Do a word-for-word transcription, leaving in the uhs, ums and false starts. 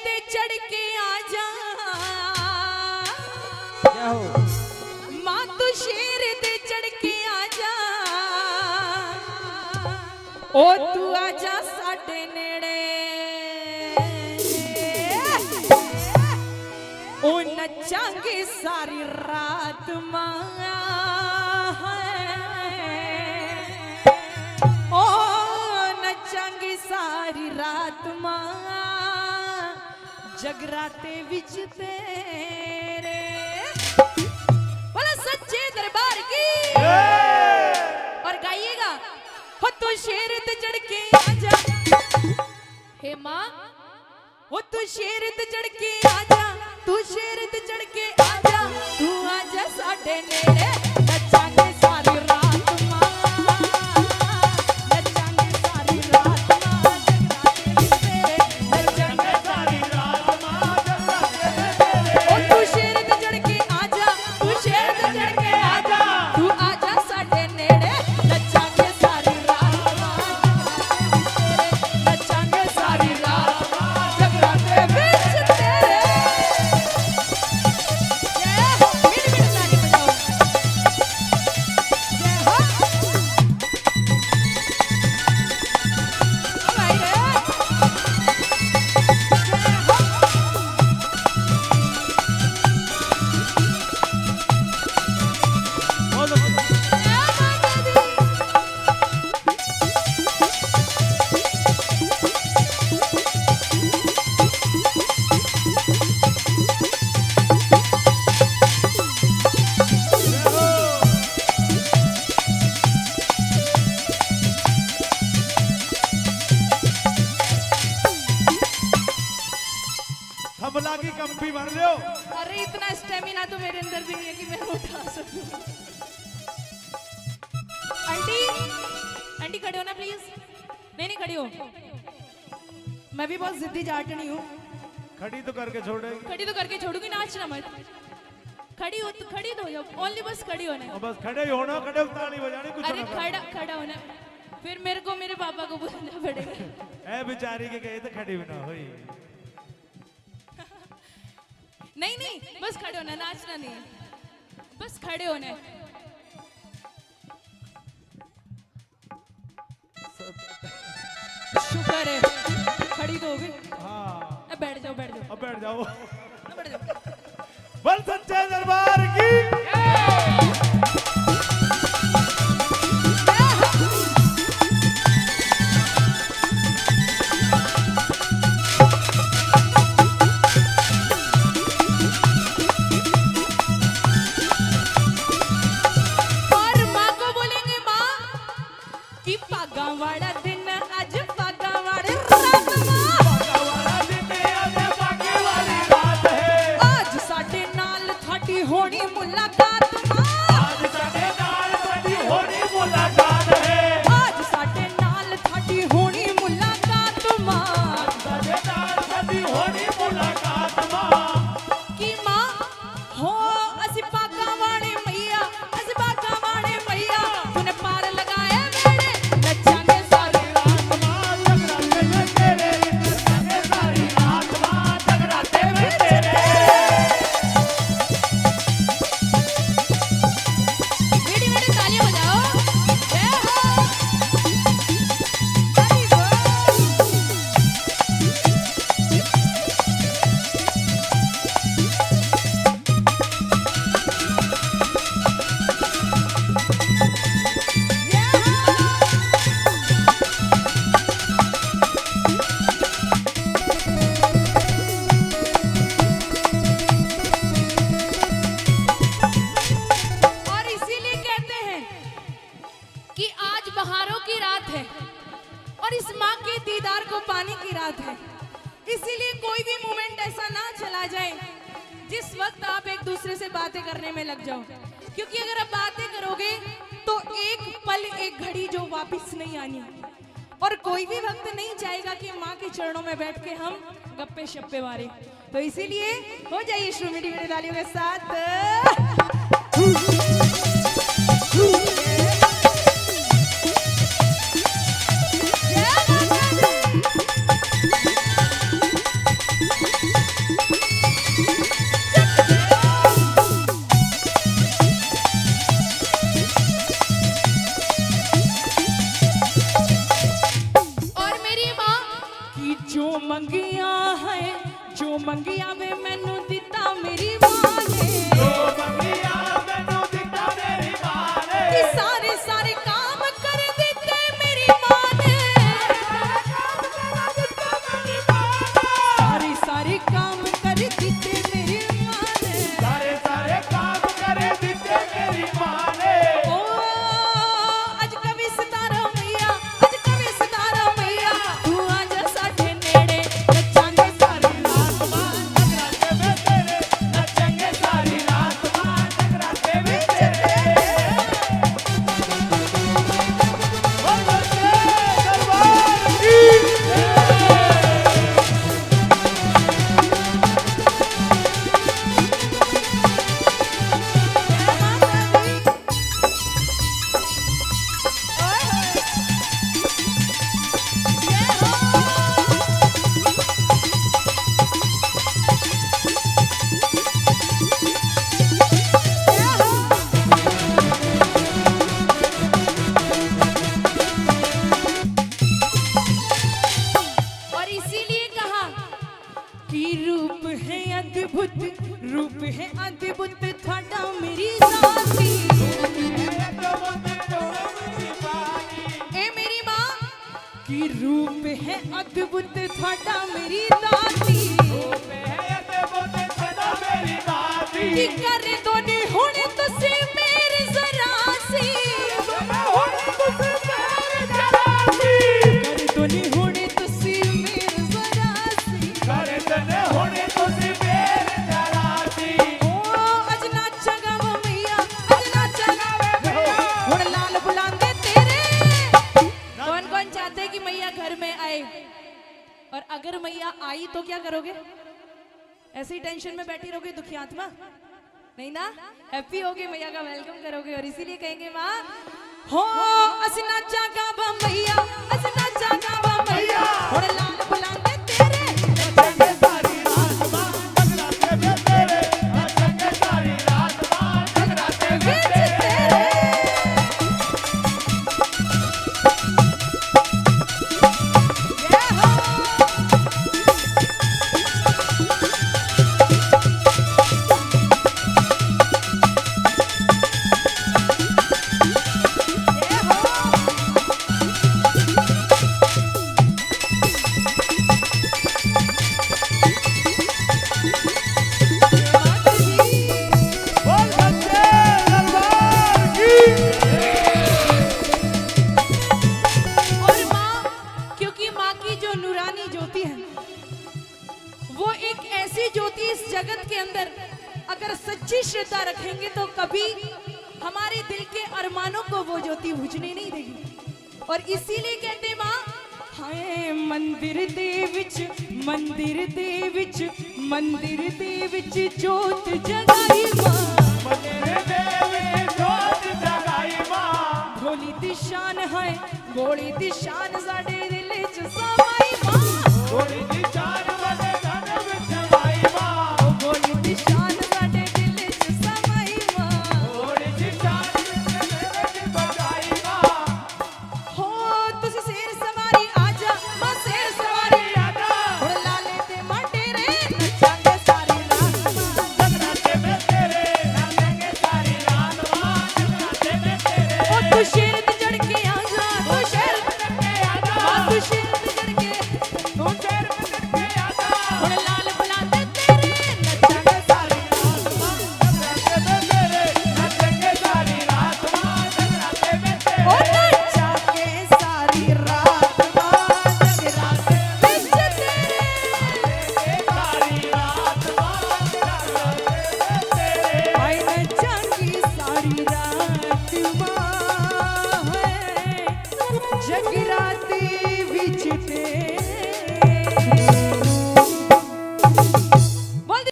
ते चढ़ के आ जा। क्या हो मां तू शेर ते चढ़ के आ जा। ओ तू आजा साडे नेड़े। ओ नचांगे सारी रात मां। ओ नचांगे सारी रात मां। जगराते विच तेरे। बोला सच्चे दरबार की। और गाइएगा हो तू शेर ते चढ़ के आजा। हे मां हो तू शेर ते चढ़ के आजा। तू शेर ते चढ़ के आजा। तू आजा साडे नेड़े। नचांगे सारी रात मां। नचांगे सारी रात मां। जगराते विच तेरे। नचांगे सारी रात मां। जगराते विच तेरे। ओ तू शेर ते चढ़ के आजा। तू शेर ते चढ़ के आजा। तू आजा साडे नेड़े। नचांगे सारी रात मां। नचांगे सारी रात मां। जगराते विच तेरे। जय हो मिट मिट ताली बजाओ। जय हो ओ भाई रे। जय हो जय माता दी। हमला की कंपी भर लो। अरे इतना स्टेमिना तो मेरे अंदर भी नहीं है कि मैं उठा सकूं। आंटी आंटी खड़े हो ना प्लीज। नहीं नहीं खड़ी हो। मैं भी बहुत जिद्दी जाटनी हूँ। खड़ी तो करके छोड़ेगी। खड़ी तो करके छोड़ूंगी। नाचना मत। खड़ी हो तो खड़ी तो हो जाओ। ओनली बस खड़ी होना है। और बस खड़े ही होना, खड़े हो ताली बजानी, कुछ अरे ना करना। खड़ा खड़ा होना है। फिर मेरे को मेरे पापा को बुलाना पड़ेगा। ए बेचारी के कहे तो खड़ी भी ना हुई। नहीं नहीं बस खड़े होना। नाचना नहीं है। बस खड़े होना है। शुक्र है खड़ी तो हो गई। हाँ अब बैठ जाओ बैठ जाओ अब बैठ जाओ। अब बैठ जाओ। बोल सच्चे दरबार की। और माँ को बोलेंगे माँ कि पागा वाला दिन आज पागा वाले रात माँ। आज साडे नाल थाडी होनी मुलाकात माँ। आज साडे नाल थाडी होनी मुलाकात माँ। कि माँ हो असी पागा वाले मैया। असी पागा वाले मैया। तूने पार लगाया मेरे। नचांगे सारी रात माँ। जगराते में तेरे। नचांगे सारी रात माँ। जगराते में तेरे। मीठी मीठी तालियां बजाओ। जय हो वेरी गुड। और इसीलिए कहते हैं कि आज बहारों की रात है और इस माँ के दीदार को पाने की रात है। इसीलिए कोई भी मोमेंट ऐसा ना चला जाए जिस वक्त आप एक दूसरे से बातें करने में लग जाओ। क्योंकि अगर आप बातें करोगे तो एक पल एक घड़ी जो वापस नहीं आनी। और कोई भी वक्त नहीं चाहेगा कि माँ के चरणों में बैठ के हम गप्पे शप्पे मारे। तो इसीलिए हो जाइए शुरू मीठी मीठी तालियों के साथ। जय माता दी। मंगिया है जो मंगिया वे मैनू दिता मेरी मां ने जो मंगिया मैनू दिता मेरी मां ने कि सारे सारे काम कर दिते मेरी मां ने सारे सारे काम कर दिते मेरी मां ने सारे सारे काम कर दिते मेरी मां ने ओ अज कवि सितारा मैया अज कवि सितारा मैया तू आज साडे नेड़े नचांगे सारी रात मां जगराते में तेरे नचेंगे सारी रात मां जगराते में तेरे बोल सच्चे दरबार की और इसीलिए कहा कि रूप है अद्भुत रूप है अद्भुत थाडा मेरी जाती ए मेरी मां कि रूप है अद्भुत थाडा मेरी दाती कि कर दो नी हुण तुसी मेरी जरा सी कर दो नी हुण तुसी मेरी जरा सी ओ अज नाचा गावा मैया अज नाचा गावे हुण लाल बुलांदे तेरे कौन कौन चाहते हैं कि मैया घर में आए और अगर मैया आई तो क्या करोगे ऐसे ही टेंशन में बैठी रहोगे दुखी आत्मा नहीं ना हैप्पी होगे मैया का वेलकम करोगे और इसीलिए कहेंगे माँ हो अस नाचा गावा मैया अस नाचा गावा मैया हुण लाल बुलांदे तेरे नचेंगे सारी रात मां जगराते में तेरे नचेंगे सारी रात मां जगराते में विच तेरे तेरे ये हो ये हो बोल सच्चे दरबार की और माँ क्योंकि माँ की जो नूरानी ज्योति है वो एक ऐसी ज्योति इस जगत के अंदर अगर सच्ची श्रद्धा रखेंगे तो कभी हमारे दिल के अरमानों को वो ज्योति बुझने नहीं देगी और इसीलिए कहते माँ हाय मंदिर दे विच मंदिर दे विच मंदिर दे विच ज्योत जगाई माँ मंदिर देवी जोत जगाई मां भोली दी शान है भोली दी शान साडे दिल च समाई मां थोड़ी